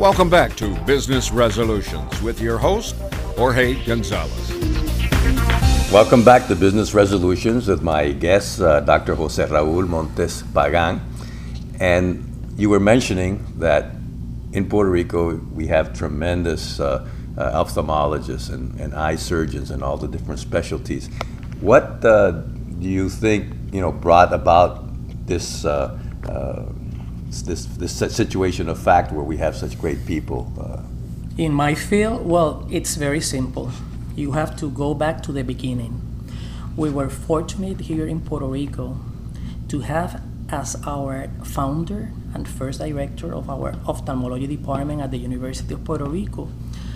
Welcome back to Business Resolutions with your host, Jorge Gonzalez. Welcome back to Business Resolutions with my guest, Dr. Jose Raul Montes Pagan. And you were mentioning that in Puerto Rico we have tremendous ophthalmologists and eye surgeons and all the different specialties. What do you think brought about this situation of fact where we have such great people? In my field, well, it's very simple. You have to go back to the beginning. We were fortunate here in Puerto Rico to have as our founder and first director of our ophthalmology department at the University of Puerto Rico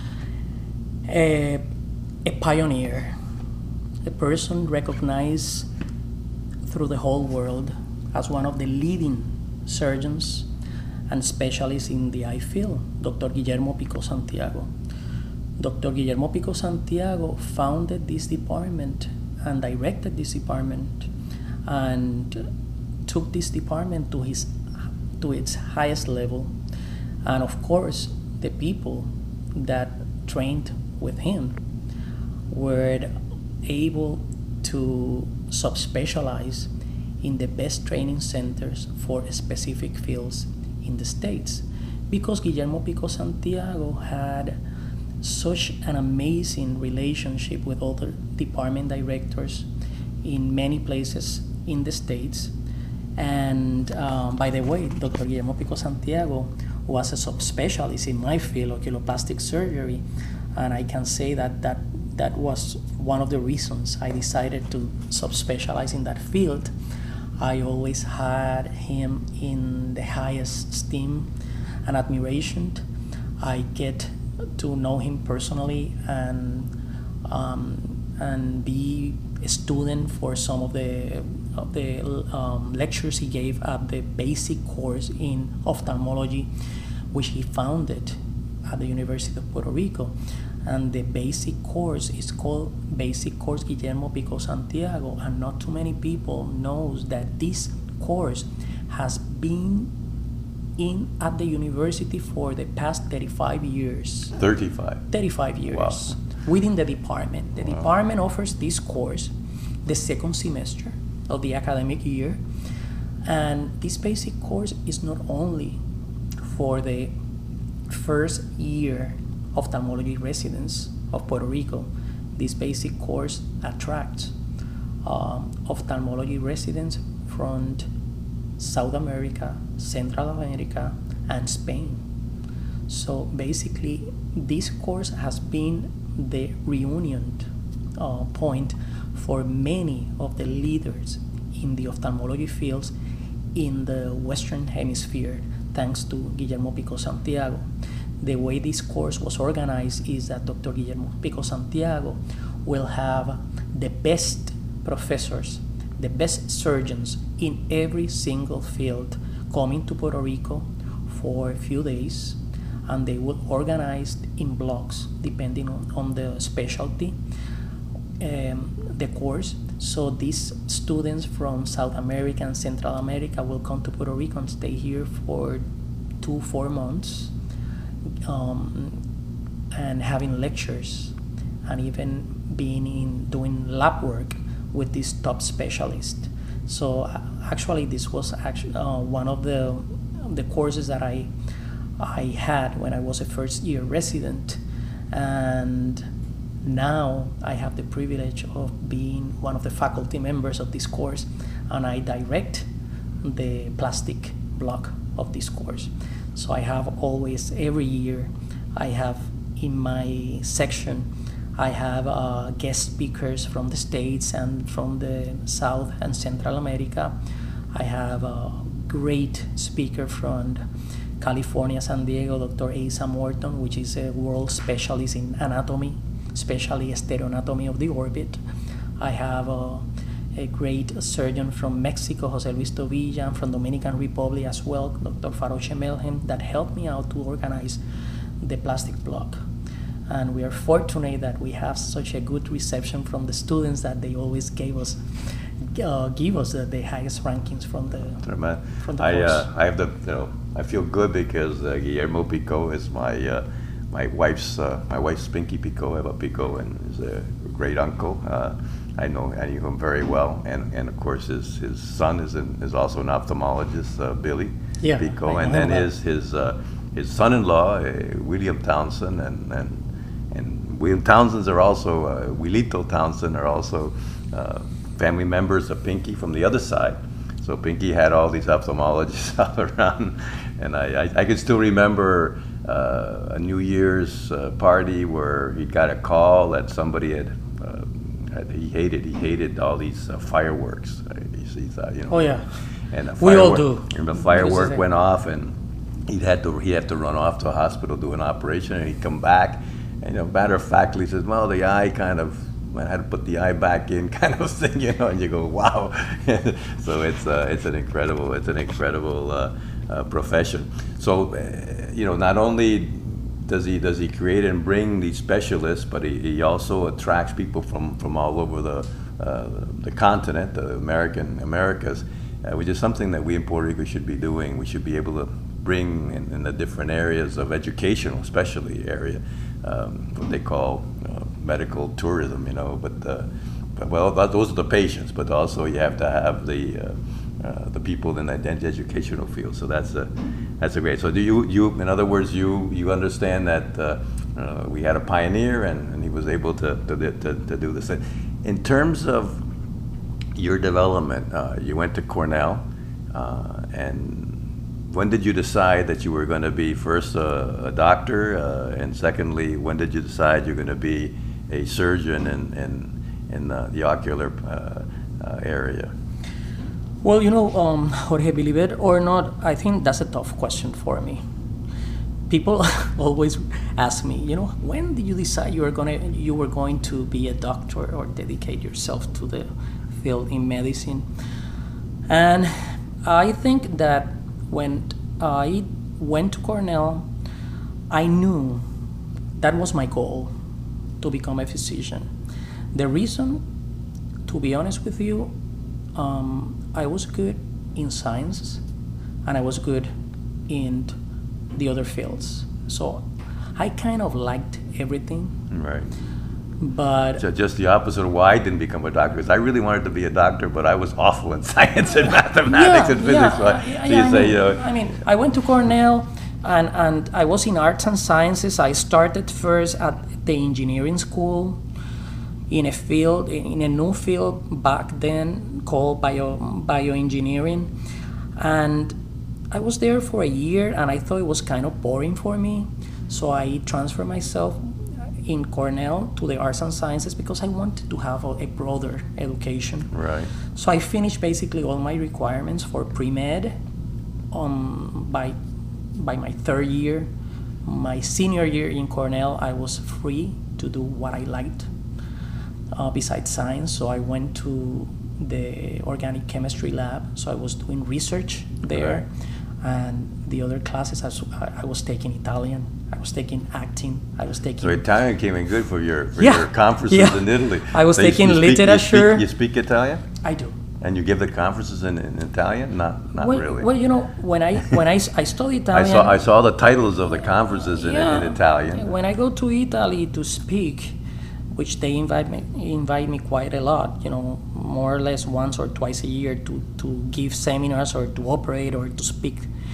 a pioneer, a person recognized through the whole world as one of the leading surgeons and specialists in the eye field, Dr. Guillermo Pico Santiago. Dr. Guillermo Pico Santiago founded this department and directed this department and took this department to its highest level. And of course, the people that trained with him were able to subspecialize in the best training centers for specific fields in the States, because Guillermo Pico Santiago had such an amazing relationship with other department directors in many places in the States. And by the way, Dr. Guillermo Pico Santiago was a subspecialist in my field, oculoplastic surgery, and I can say that was one of the reasons I decided to subspecialize in that field. I always had him in the highest esteem and admiration. I get to know him personally and be a student for some of the lectures he gave at the basic course in ophthalmology, which he founded at the University of Puerto Rico. And the basic course is called Basic Course Guillermo Pico Santiago, and not too many people knows that this course has been at the university for the past 35 years. 35 years. Wow. Within the department. The department offers this course the second semester of the academic year, and this basic course is not only for the first year ophthalmology residents of Puerto Rico. This basic course attracts ophthalmology residents from South America, Central America, and Spain. So basically, this course has been the reunion point for many of the leaders in the ophthalmology fields in the Western Hemisphere, thanks to Guillermo Pico Santiago. The way this course was organized is that Dr. Guillermo Pico Santiago will have the best professors, the best surgeons in every single field coming to Puerto Rico for a few days, and they will organize in blocks depending on the specialty, the course. So these students from South America and Central America will come to Puerto Rico and stay here for 2-4 months, and having lectures and even doing lab work with this top specialist. So actually, this was one of the courses that I had when I was a first year resident, and now I have the privilege of being one of the faculty members of this course, and I direct the plastic block of this course. So I have always, every year, I have in my section, I have guest speakers from the States and from the South and Central America. I have a great speaker from California, San Diego, Dr. Asa Morton, which is a world specialist in anatomy, especially stereoanatomy of the orbit. I have a great surgeon from Mexico, Jose Luis Tovilla, and from Dominican Republic as well, Dr. Faroche Melhem, that helped me out to organize the plastic block. And we are fortunate that we have such a good reception from the students that they always gave give us the highest rankings from the course. I have I feel good because Guillermo Pico is my wife's Pinky Pico, Eva Pico, and is a great uncle. I knew him very well, and of course his son is also an ophthalmologist, Billy Pico, and then his son-in-law, William Townsend, and William Townsends are also Wilito Townsend are also family members of Pinky from the other side. So Pinky had all these ophthalmologists all around, and I can still remember a New Year's party where he got a call that somebody he hated all these fireworks. He thought, Oh yeah. And we all do. And the firework went off, and he had to run off to a hospital, do an operation, and he'd come back. And matter of factly, he says, "Well, the eye I had to put the eye back in," kind of thing, and you go, "Wow!" So it's an incredible profession. So not only does he create and bring these specialists, but he also attracts people from all over the continent, the Americas, which is something that we in Puerto Rico should be doing. We should be able to bring in the different areas of educational, especially area, what they call medical tourism, but those are the patients, but also you have to have the people in the educational field. So that's a great. So do you in other words, you understand that we had a pioneer and he was able to do this. In terms of your development, you went to Cornell, and when did you decide that you were going to be first a doctor, and secondly, when did you decide you're going to be a surgeon in the ocular area? Well, Jorge, believe it or not, I think that's a tough question for me. People always ask me, when did you decide you were going to be a doctor or dedicate yourself to the field in medicine? And I think that when I went to Cornell, I knew that was my goal, to become a physician. The reason, to be honest with you, I was good in science and I was good in the other fields. So I kind of liked everything. Right. But just the opposite of why I didn't become a doctor, because I really wanted to be a doctor, but I was awful in science and mathematics and physics. I went to Cornell and I was in arts and sciences. I started first at the engineering school in a new field back then called bioengineering. And I was there for a year and I thought it was kind of boring for me. So I transferred myself in Cornell to the arts and sciences because I wanted to have a broader education. Right. So I finished basically all my requirements for pre-med by my third year. My senior year in Cornell, I was free to do what I liked besides science. So I went to the organic chemistry lab. So I was doing research there. Right. And the other classes, I was taking Italian, I was taking acting, I was taking... So Italian came in good for your conferences in Italy. I was taking literature. You speak Italian? I do. And you give the conferences in Italian? Not really. Well, when I studied Italian... I saw the titles of the conferences in Italian. When I go to Italy to speak, which they invite me quite a lot, more or less once or twice a year to give seminars or to operate or to speak.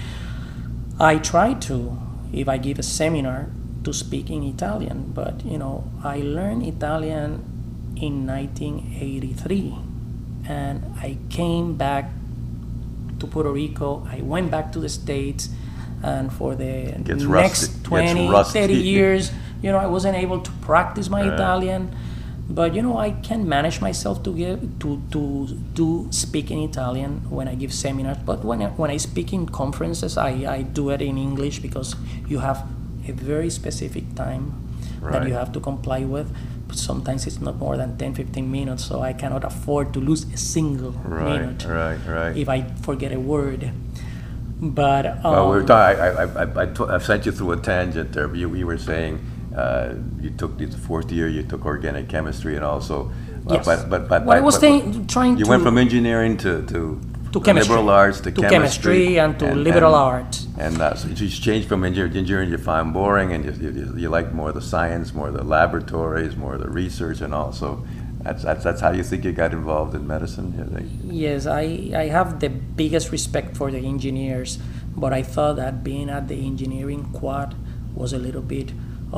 I try to, if I give a seminar, to speak in Italian, but I learned Italian in 1983, and I came back to Puerto Rico. I went back to the States, and for the next 20, 30 years, I wasn't able to practice my Italian, but I can manage myself to speak in Italian when I give seminars. But when I speak in conferences, I do it in English because you have a very specific time that you have to comply with. But sometimes it's not more than 10-15 minutes, so I cannot afford to lose a single minute if I forget a word. But well, we were talking. I sent you through a tangent there. You were saying you took the fourth year. You took organic chemistry, and also Yes. But What I was trying you to went from engineering to chemistry, liberal arts to chemistry and to liberal arts. And so you changed from engineering you find boring, and you like more of the science, more of the laboratories, more of the research, and all. So that's how you think you got involved in medicine? You think? Yes, I have the biggest respect for the engineers, but I thought that being at the engineering quad was a little bit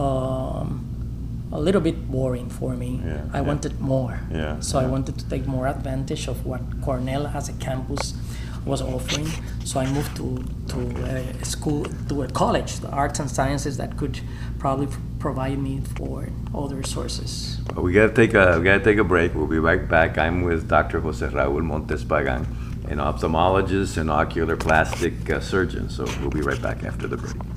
boring for me. Yeah, I wanted more. Yeah, So I yeah. wanted to take more advantage of what Cornell as a campus was offering. So I moved to a school, to a college, the arts and sciences that could probably provide me for other sources. Well, we gotta take a break. We'll be right back. I'm with Dr. Jose Raul Montes Pagan, an ophthalmologist and ocular plastic surgeon. So we'll be right back after the break.